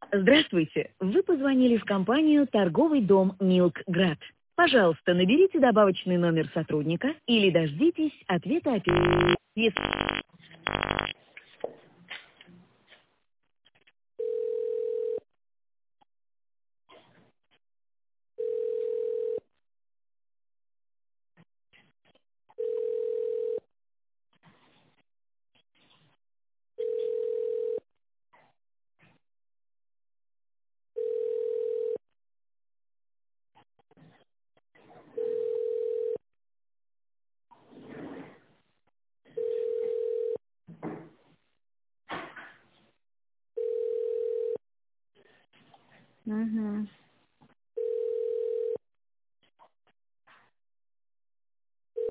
Здравствуйте. Вы позвонили в компанию «Торговый дом Милкград». Пожалуйста, наберите добавочный номер сотрудника или дождитесь ответа оператора. Угу.